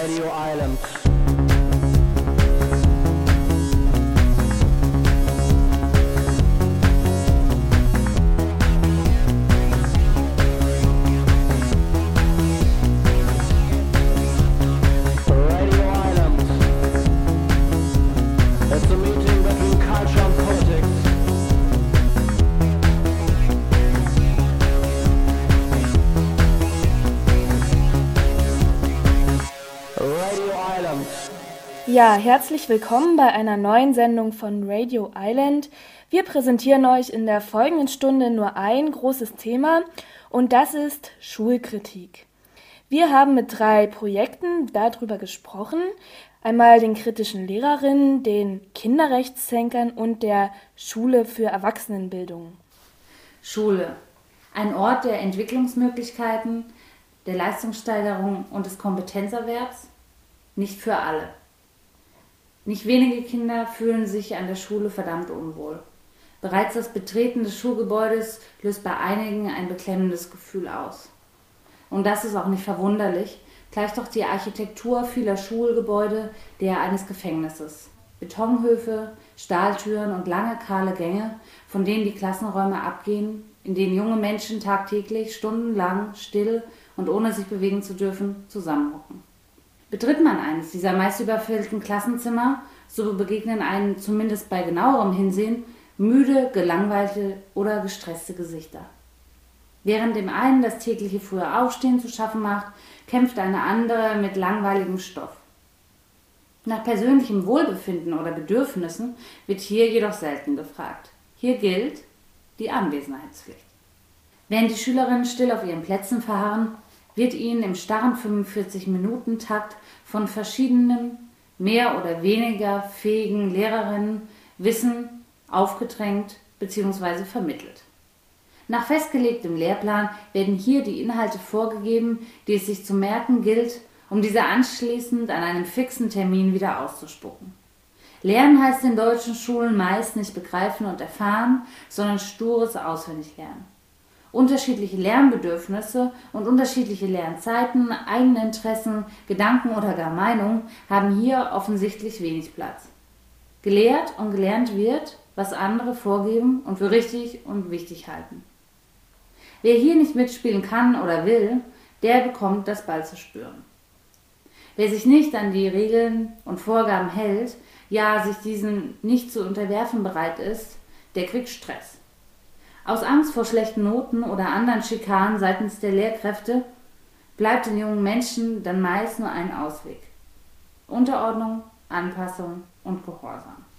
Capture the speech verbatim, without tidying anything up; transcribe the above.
Radio Island. Radio Island. It's a meeting between culture and politics. Radio Island. Ja, herzlich willkommen bei einer neuen Sendung von Radio Island. Wir präsentieren euch in der folgenden Stunde nur ein großes Thema und das ist Schulkritik. Wir haben mit drei Projekten darüber gesprochen. Einmal den kritischen Lehrerinnen, den Kinderrechtsdenkern und der Schule für Erwachsenenbildung. Schule. Ein Ort der Entwicklungsmöglichkeiten, der Leistungssteigerung und des Kompetenzerwerbs. Nicht für alle. Nicht wenige Kinder fühlen sich an der Schule verdammt unwohl. Bereits das Betreten des Schulgebäudes löst bei einigen ein beklemmendes Gefühl aus. Und das ist auch nicht verwunderlich, gleicht doch die Architektur vieler Schulgebäude der eines Gefängnisses. Betonhöfe, Stahltüren und lange kahle Gänge, von denen die Klassenräume abgehen, in denen junge Menschen tagtäglich stundenlang still und ohne sich bewegen zu dürfen zusammenhocken. Betritt man eines dieser meist überfüllten Klassenzimmer, so begegnen einem zumindest bei genauerem Hinsehen müde, gelangweilte oder gestresste Gesichter. Während dem einen das tägliche frühe Aufstehen zu schaffen macht, kämpft eine andere mit langweiligem Stoff. Nach persönlichem Wohlbefinden oder Bedürfnissen wird hier jedoch selten gefragt. Hier gilt die Anwesenheitspflicht. Während die Schülerinnen still auf ihren Plätzen verharren, wird ihnen im starren fünfundvierzig-Minuten-Takt von verschiedenen, mehr oder weniger fähigen Lehrerinnen Wissen aufgedrängt bzw. vermittelt. Nach festgelegtem Lehrplan werden hier die Inhalte vorgegeben, die es sich zu merken gilt, um diese anschließend an einem fixen Termin wieder auszuspucken. Lernen heißt in deutschen Schulen meist nicht begreifen und erfahren, sondern stures Auswendiglernen. Unterschiedliche Lernbedürfnisse und unterschiedliche Lernzeiten, eigene Interessen, Gedanken oder gar Meinungen haben hier offensichtlich wenig Platz. Gelehrt und gelernt wird, was andere vorgeben und für richtig und wichtig halten. Wer hier nicht mitspielen kann oder will, der bekommt das bald zu spüren. Wer sich nicht an die Regeln und Vorgaben hält, ja sich diesen nicht zu unterwerfen bereit ist, der kriegt Stress. Aus Angst vor schlechten Noten oder anderen Schikanen seitens der Lehrkräfte bleibt den jungen Menschen dann meist nur ein Ausweg: Unterordnung, Anpassung und Gehorsam.